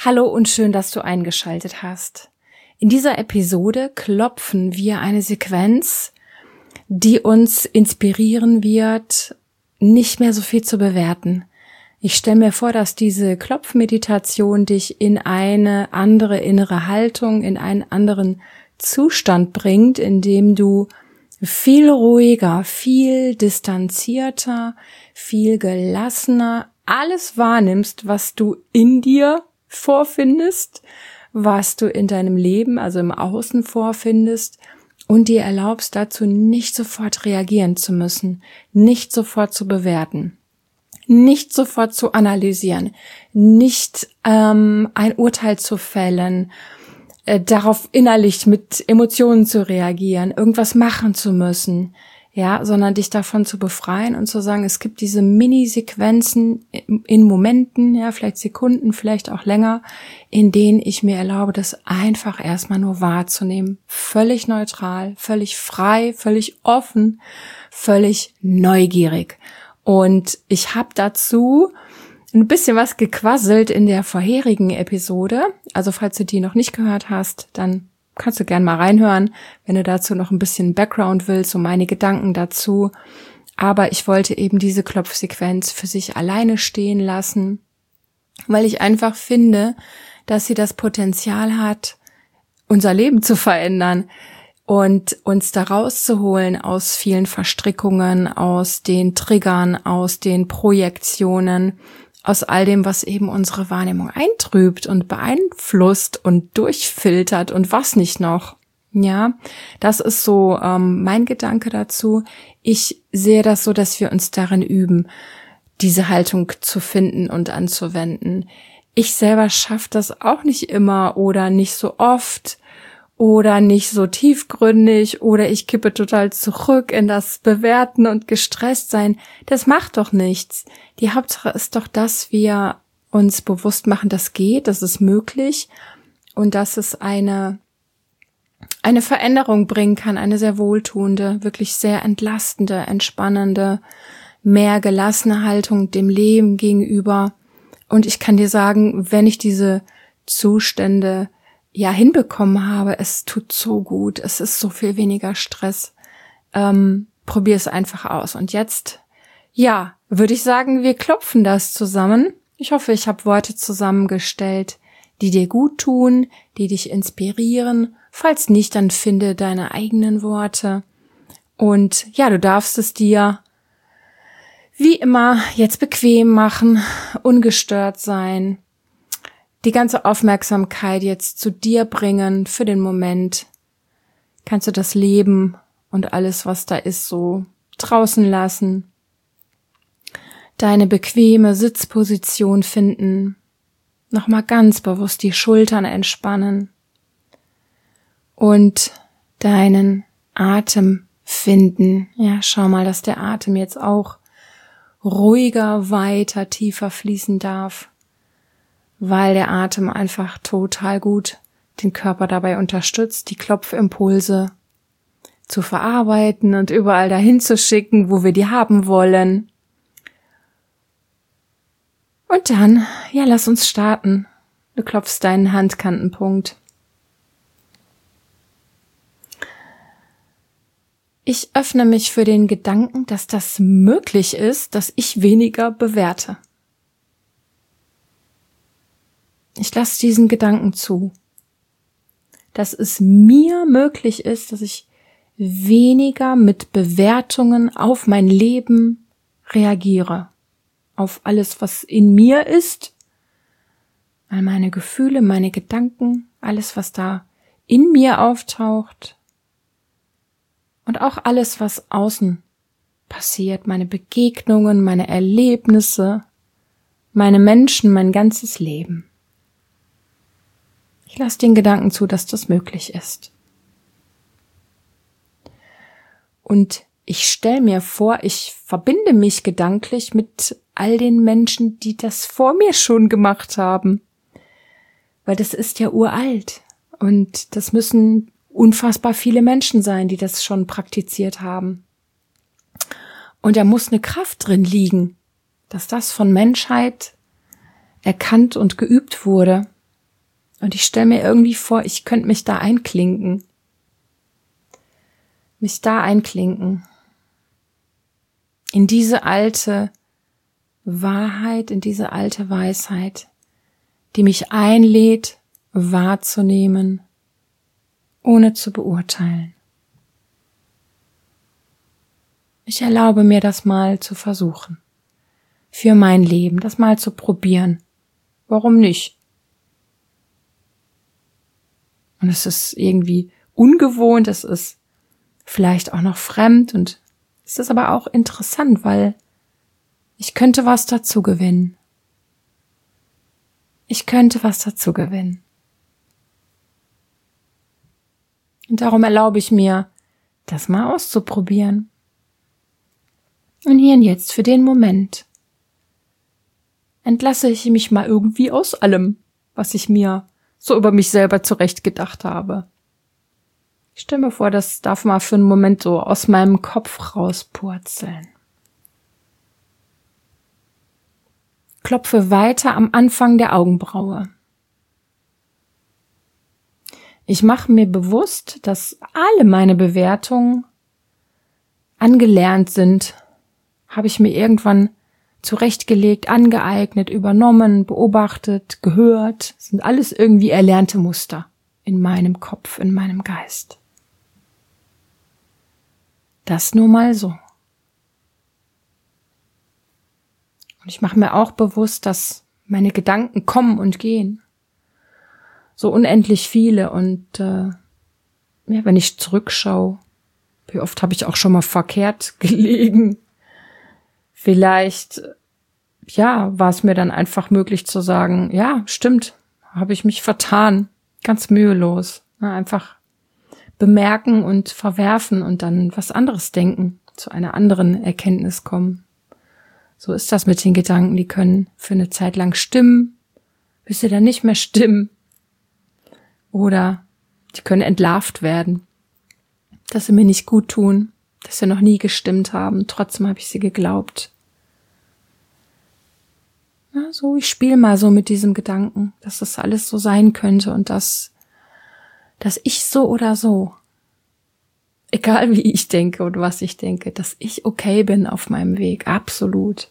Hallo und schön, dass du eingeschaltet hast. In dieser Episode klopfen wir eine Sequenz, die uns inspirieren wird, nicht mehr so viel zu bewerten. Ich stelle mir vor, dass diese Klopfmeditation dich in eine andere innere Haltung, in einen anderen Zustand bringt, in dem du viel ruhiger, viel distanzierter, viel gelassener alles wahrnimmst, was du in dir vorfindest, was du in deinem Leben, also im Außen vorfindest und dir erlaubst, dazu nicht sofort reagieren zu müssen, nicht sofort zu bewerten, nicht sofort zu analysieren, nicht ein Urteil zu fällen, darauf innerlich mit Emotionen zu reagieren, irgendwas machen zu müssen, ja, sondern dich davon zu befreien und zu sagen, es gibt diese Mini-Sequenzen in Momenten, ja, vielleicht Sekunden, vielleicht auch länger, in denen ich mir erlaube, das einfach erstmal nur wahrzunehmen. Völlig neutral, völlig frei, völlig offen, völlig neugierig. Und ich habe dazu ein bisschen was gequasselt in der vorherigen Episode. Also falls du die noch nicht gehört hast, dann kannst du gerne mal reinhören, wenn du dazu noch ein bisschen Background willst und meine Gedanken dazu. Aber ich wollte eben diese Klopfsequenz für sich alleine stehen lassen, weil ich einfach finde, dass sie das Potenzial hat, unser Leben zu verändern und uns da rauszuholen aus vielen Verstrickungen, aus den Triggern, aus den Projektionen, aus all dem, was eben unsere Wahrnehmung eintrübt und beeinflusst und durchfiltert und was nicht noch. Ja, das ist so mein Gedanke dazu. Ich sehe das so, dass wir uns darin üben, diese Haltung zu finden und anzuwenden. Ich selber schaffe das auch nicht immer oder nicht so oft oder nicht so tiefgründig oder ich kippe total zurück in das Bewerten und gestresst sein. Das macht doch nichts. Die Hauptsache ist doch, dass wir uns bewusst machen, das geht, das ist möglich und dass es eine Veränderung bringen kann, eine sehr wohltuende, wirklich sehr entlastende, entspannende, mehr gelassene Haltung dem Leben gegenüber. Und ich kann dir sagen, wenn ich diese Zustände hinbekommen habe, es tut so gut, es ist so viel weniger Stress. Probier es einfach aus. Und jetzt, würde ich sagen, wir klopfen das zusammen. Ich hoffe, ich habe Worte zusammengestellt, die dir gut tun, die dich inspirieren. Falls nicht, dann finde deine eigenen Worte. Und du darfst es dir wie immer jetzt bequem machen, ungestört sein. Die ganze Aufmerksamkeit jetzt zu dir bringen für den Moment. Kannst du das Leben und alles, was da ist, so draußen lassen. Deine bequeme Sitzposition finden. Nochmal ganz bewusst die Schultern entspannen. Und deinen Atem finden. Ja, schau mal, dass der Atem jetzt auch ruhiger, weiter, tiefer fließen darf. Weil der Atem einfach total gut den Körper dabei unterstützt, die Klopfimpulse zu verarbeiten und überall dahin zu schicken, wo wir die haben wollen. Und dann, lass uns starten. Du klopfst deinen Handkantenpunkt. Ich öffne mich für den Gedanken, dass das möglich ist, dass ich weniger bewerte. Ich lasse diesen Gedanken zu, dass es mir möglich ist, dass ich weniger mit Bewertungen auf mein Leben reagiere, auf alles, was in mir ist, all meine Gefühle, meine Gedanken, alles, was da in mir auftaucht und auch alles, was außen passiert, meine Begegnungen, meine Erlebnisse, meine Menschen, mein ganzes Leben. Ich lasse den Gedanken zu, dass das möglich ist. Und ich stelle mir vor, ich verbinde mich gedanklich mit all den Menschen, die das vor mir schon gemacht haben. Weil das ist ja uralt. Und das müssen unfassbar viele Menschen sein, die das schon praktiziert haben. Und da muss eine Kraft drin liegen, dass das von Menschheit erkannt und geübt wurde. Und ich stelle mir irgendwie vor, ich könnte mich da einklinken. In diese alte Wahrheit, in diese alte Weisheit, die mich einlädt, wahrzunehmen, ohne zu beurteilen. Ich erlaube mir, das mal zu versuchen. Für mein Leben, das mal zu probieren. Warum nicht? Und es ist irgendwie ungewohnt, es ist vielleicht auch noch fremd und es ist aber auch interessant, weil ich könnte was dazu gewinnen. Und darum erlaube ich mir, das mal auszuprobieren. Und hier und jetzt für den Moment entlasse ich mich mal irgendwie aus allem, was ich mir so über mich selber zurechtgedacht habe. Ich stelle mir vor, das darf mal für einen Moment so aus meinem Kopf rauspurzeln. Klopfe weiter am Anfang der Augenbraue. Ich mache mir bewusst, dass alle meine Bewertungen angelernt sind, habe ich mir irgendwann zurechtgelegt, angeeignet, übernommen, beobachtet, gehört. Das sind alles irgendwie erlernte Muster in meinem Kopf, in meinem Geist. Das nur mal so. Und ich mache mir auch bewusst, dass meine Gedanken kommen und gehen. So unendlich viele. Und wenn ich zurückschaue, wie oft habe ich auch schon mal verkehrt gelegen. Vielleicht, war es mir dann einfach möglich zu sagen, ja, stimmt, habe ich mich vertan, ganz mühelos. Einfach bemerken und verwerfen und dann was anderes denken, zu einer anderen Erkenntnis kommen. So ist das mit den Gedanken, die können für eine Zeit lang stimmen, bis sie dann nicht mehr stimmen. Oder die können entlarvt werden, dass sie mir nicht gut tun, dass sie noch nie gestimmt haben, trotzdem habe ich sie geglaubt. Ja, so, ich spiele mal so mit diesem Gedanken, dass das alles so sein könnte und dass ich so oder so, egal wie ich denke und was ich denke, dass ich okay bin auf meinem Weg, absolut.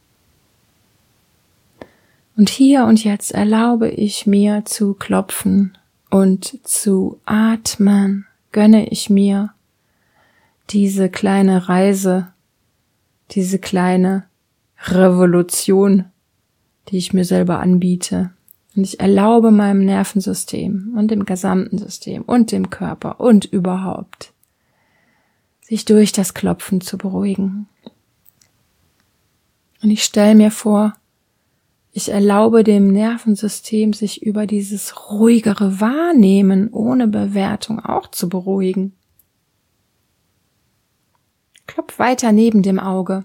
Und hier und jetzt erlaube ich mir zu klopfen und zu atmen, gönne ich mir diese kleine Reise, diese kleine Revolution, die ich mir selber anbiete. Und ich erlaube meinem Nervensystem und dem gesamten System und dem Körper und überhaupt, sich durch das Klopfen zu beruhigen. Und ich stelle mir vor, ich erlaube dem Nervensystem, sich über dieses ruhigere Wahrnehmen ohne Bewertung auch zu beruhigen. Klopf weiter neben dem Auge.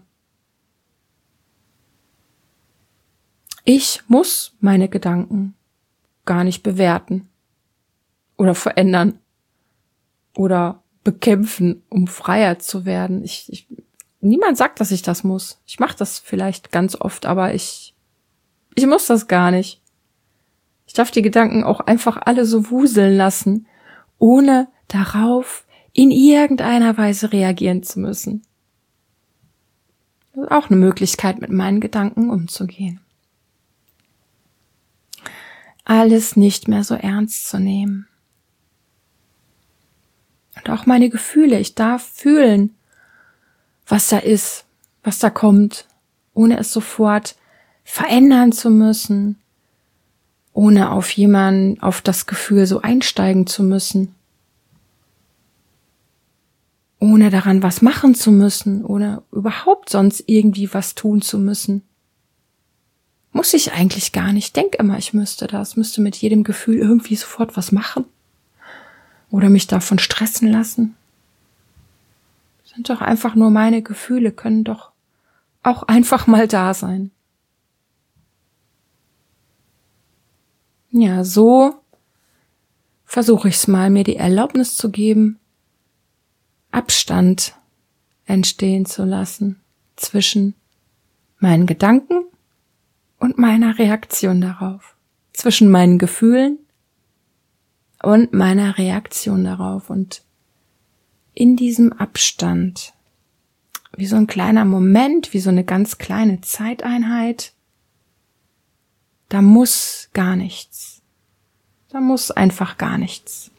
Ich muss meine Gedanken gar nicht bewerten oder verändern oder bekämpfen, um freier zu werden. Niemand sagt, dass ich das muss. Ich mache das vielleicht ganz oft, aber ich muss das gar nicht. Ich darf die Gedanken auch einfach alle so wuseln lassen, ohne darauf in irgendeiner Weise reagieren zu müssen. Das ist auch eine Möglichkeit, mit meinen Gedanken umzugehen. Alles nicht mehr so ernst zu nehmen. Und auch meine Gefühle, ich darf fühlen, was da ist, was da kommt, ohne es sofort verändern zu müssen, ohne auf das Gefühl so einsteigen zu müssen, ohne daran was machen zu müssen, ohne überhaupt sonst irgendwie was tun zu müssen. Muss ich eigentlich gar nicht. Ich denke immer, ich müsste mit jedem Gefühl irgendwie sofort was machen oder mich davon stressen lassen. Das sind doch einfach nur meine Gefühle, können doch auch einfach mal da sein. Ja, so versuche ich es mal, mir die Erlaubnis zu geben, Abstand entstehen zu lassen zwischen meinen Gedanken und meiner Reaktion darauf, zwischen meinen Gefühlen und meiner Reaktion darauf. Und in diesem Abstand, wie so ein kleiner Moment, wie so eine ganz kleine Zeiteinheit, da muss gar nichts. Da muss einfach gar nichts.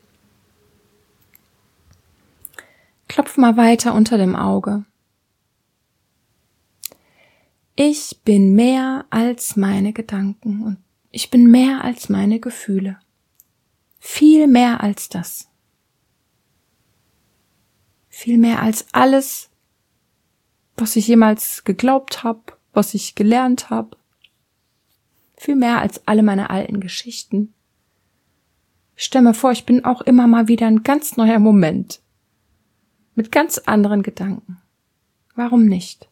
Klopf mal weiter unter dem Auge. Ich bin mehr als meine Gedanken und ich bin mehr als meine Gefühle. Viel mehr als das. Viel mehr als alles, was ich jemals geglaubt habe, was ich gelernt habe. Viel mehr als alle meine alten Geschichten. Stell mir vor, ich bin auch immer mal wieder ein ganz neuer Moment. Mit ganz anderen Gedanken. Warum nicht?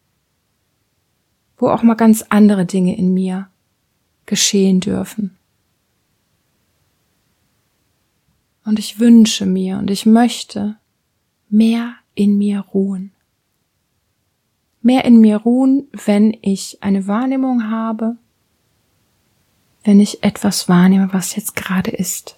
Wo auch mal ganz andere Dinge in mir geschehen dürfen. Und ich wünsche mir und ich möchte mehr in mir ruhen. Mehr in mir ruhen, wenn ich eine Wahrnehmung habe, wenn ich etwas wahrnehme, was jetzt gerade ist.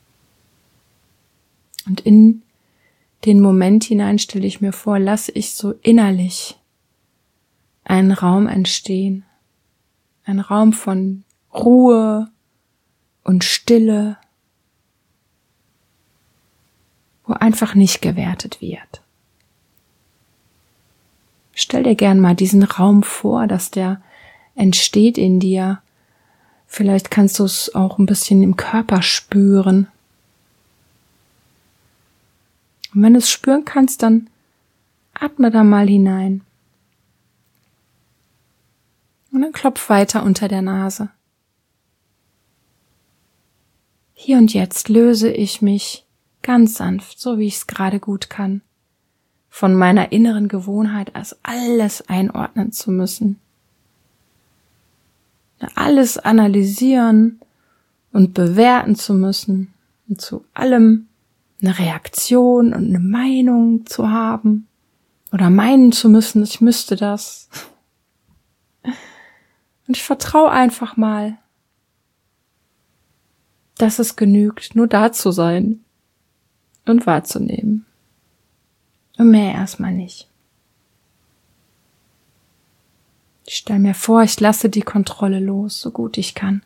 Und in den Moment hinein stelle ich mir vor, lasse ich so innerlich einen Raum entstehen. Ein Raum von Ruhe und Stille, wo einfach nicht gewertet wird. Stell dir gern mal diesen Raum vor, dass der entsteht in dir. Vielleicht kannst du es auch ein bisschen im Körper spüren. Und wenn du es spüren kannst, dann atme da mal hinein. Und dann klopf weiter unter der Nase. Hier und jetzt löse ich mich ganz sanft, so wie ich es gerade gut kann, von meiner inneren Gewohnheit, als alles einordnen zu müssen. Alles analysieren und bewerten zu müssen und zu allem eine Reaktion und eine Meinung zu haben oder meinen zu müssen, ich müsste das. Und ich vertraue einfach mal, dass es genügt, nur da zu sein und wahrzunehmen. Und mehr erstmal nicht. Ich stelle mir vor, ich lasse die Kontrolle los, so gut ich kann.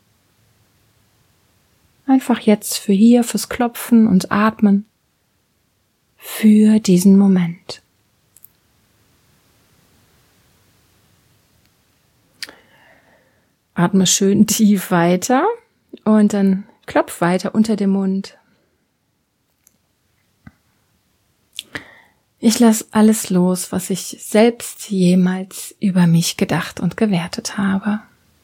Einfach jetzt für hier, fürs Klopfen und Atmen, für diesen Moment. Atme schön tief weiter und dann klopf weiter unter dem Mund. Ich lasse alles los, was ich selbst jemals über mich gedacht und gewertet habe.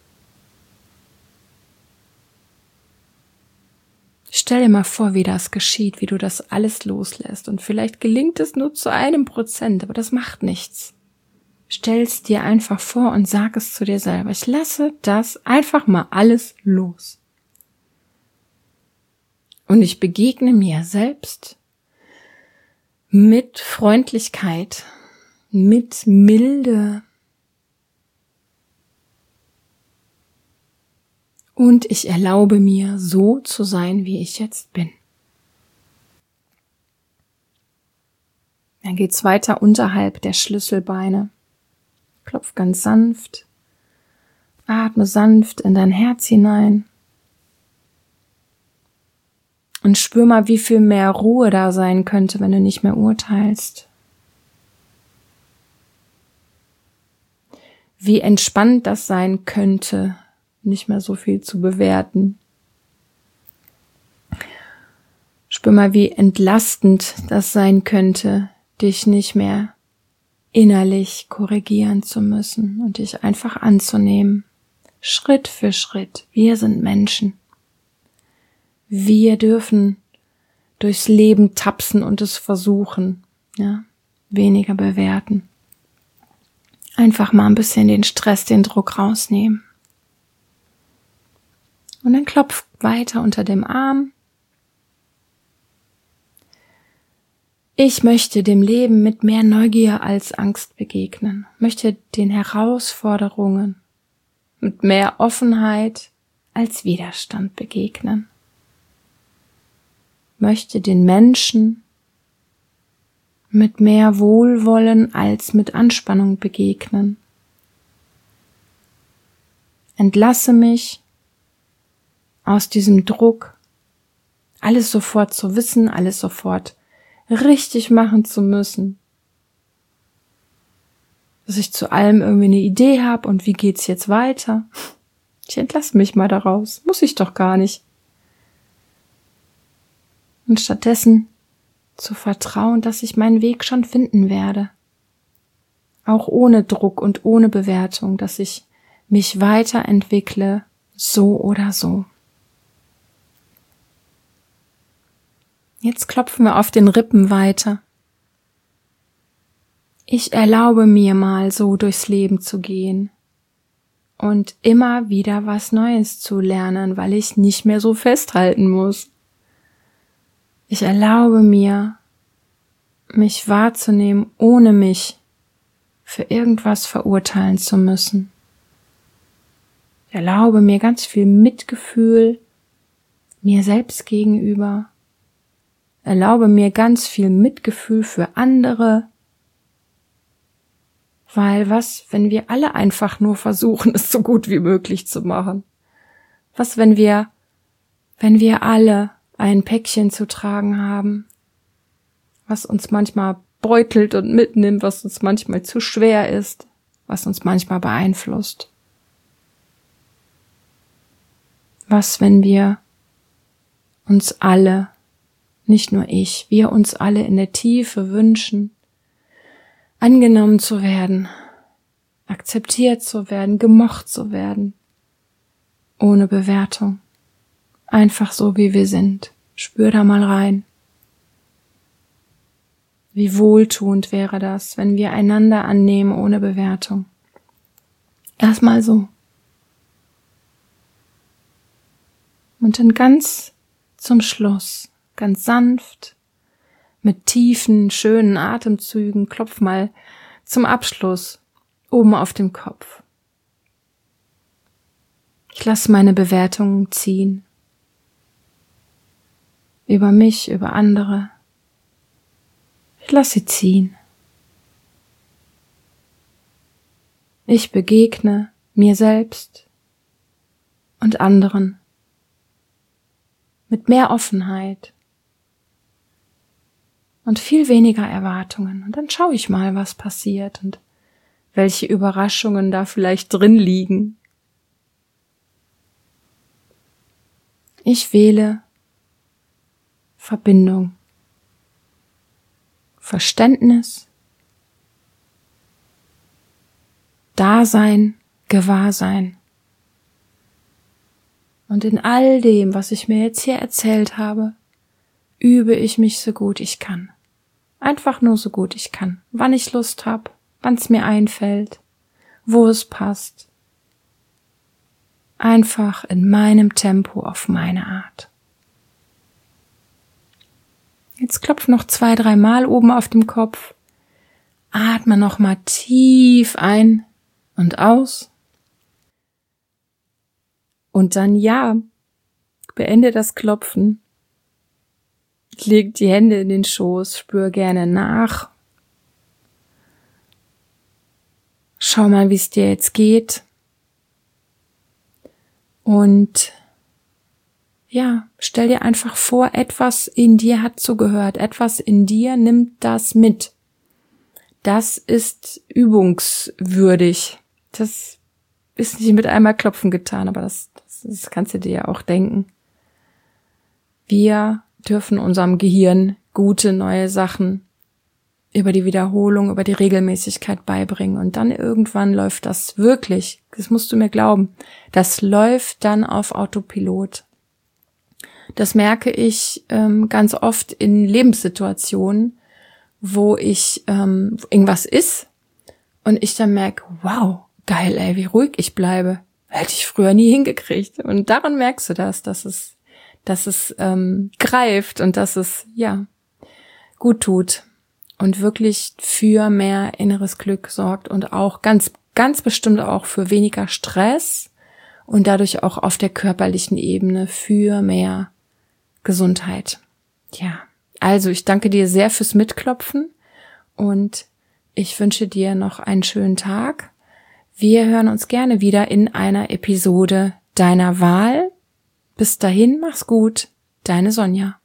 Stell dir mal vor, wie das geschieht, wie du das alles loslässt. Und vielleicht gelingt es nur zu 1%, aber das macht nichts. Stell es dir einfach vor und sag es zu dir selber. Ich lasse das einfach mal alles los. Und ich begegne mir selbst mit Freundlichkeit, mit Milde. Und ich erlaube mir, so zu sein, wie ich jetzt bin. Dann geht's weiter unterhalb der Schlüsselbeine. Klopf ganz sanft. Atme sanft in dein Herz hinein. Und spür mal, wie viel mehr Ruhe da sein könnte, wenn du nicht mehr urteilst. Wie entspannt das sein könnte, nicht mehr so viel zu bewerten. Spür mal, wie entlastend das sein könnte, dich nicht mehr innerlich korrigieren zu müssen und dich einfach anzunehmen. Schritt für Schritt. Wir sind Menschen. Wir dürfen durchs Leben tapsen und es versuchen, ja, weniger bewerten. Einfach mal ein bisschen den Stress, den Druck rausnehmen. Und dann klopf weiter unter dem Arm. Ich möchte dem Leben mit mehr Neugier als Angst begegnen, möchte den Herausforderungen mit mehr Offenheit als Widerstand begegnen. möchte den Menschen mit mehr Wohlwollen als mit Anspannung begegnen. Entlasse mich aus diesem Druck, alles sofort zu wissen, alles sofort richtig machen zu müssen. Dass ich zu allem irgendwie eine Idee habe und wie geht's jetzt weiter. Ich entlasse mich mal daraus, muss ich doch gar nicht. Und stattdessen zu vertrauen, dass ich meinen Weg schon finden werde. Auch ohne Druck und ohne Bewertung, dass ich mich weiterentwickle, so oder so. Jetzt klopfen wir auf den Rippen weiter. Ich erlaube mir mal so durchs Leben zu gehen und immer wieder was Neues zu lernen, weil ich nicht mehr so festhalten muss. Ich erlaube mir, mich wahrzunehmen, ohne mich für irgendwas verurteilen zu müssen. Ich erlaube mir ganz viel Mitgefühl mir selbst gegenüber. Erlaube mir ganz viel Mitgefühl für andere. Weil was, wenn wir alle einfach nur versuchen, es so gut wie möglich zu machen? Was, wenn wir alle ein Päckchen zu tragen haben, was uns manchmal beutelt und mitnimmt, was uns manchmal zu schwer ist, was uns manchmal beeinflusst? Was, wenn wir uns alle, nicht nur ich, wir uns alle in der Tiefe wünschen, angenommen zu werden, akzeptiert zu werden, gemocht zu werden, ohne Bewertung, einfach so wie wir sind. Spür da mal rein. Wie wohltuend wäre das, wenn wir einander annehmen ohne Bewertung. Erstmal so. Und dann ganz zum Schluss, ganz sanft, mit tiefen, schönen Atemzügen, klopf mal zum Abschluss oben auf dem Kopf. Ich lasse meine Bewertungen ziehen. Über mich, über andere. Ich lasse sie ziehen. Ich begegne mir selbst und anderen mit mehr Offenheit und viel weniger Erwartungen. Und dann schaue ich mal, was passiert und welche Überraschungen da vielleicht drin liegen. Ich wähle Verbindung, Verständnis, Dasein, Gewahrsein. Und in all dem, was ich mir jetzt hier erzählt habe, übe ich mich so gut ich kann. Einfach nur so gut ich kann. Wann ich Lust habe, wann es mir einfällt, wo es passt. Einfach in meinem Tempo auf meine Art. Jetzt klopf noch 2-3 Mal oben auf dem Kopf. Atme noch mal tief ein und aus. Und dann beende das Klopfen. Leg die Hände in den Schoß, spür gerne nach. Schau mal, wie es dir jetzt geht. Und stell dir einfach vor, etwas in dir hat zugehört, etwas in dir nimmt das mit. Das ist übungswürdig. Das ist nicht mit einmal Klopfen getan, aber das kannst du dir ja auch denken. Wir dürfen unserem Gehirn gute neue Sachen über die Wiederholung, über die Regelmäßigkeit beibringen. Und dann irgendwann läuft das wirklich, das musst du mir glauben, das läuft dann auf Autopilot. Das merke ich ganz oft in Lebenssituationen, wo ich irgendwas ist und ich dann merke, wow, geil, ey, wie ruhig ich bleibe. Hätte ich früher nie hingekriegt. Und daran merkst du dass es greift und dass es gut tut und wirklich für mehr inneres Glück sorgt und auch ganz, ganz bestimmt auch für weniger Stress und dadurch auch auf der körperlichen Ebene für mehr Gesundheit. Ja, also ich danke dir sehr fürs Mitklopfen und ich wünsche dir noch einen schönen Tag. Wir hören uns gerne wieder in einer Episode deiner Wahl. Bis dahin, mach's gut, deine Sonja.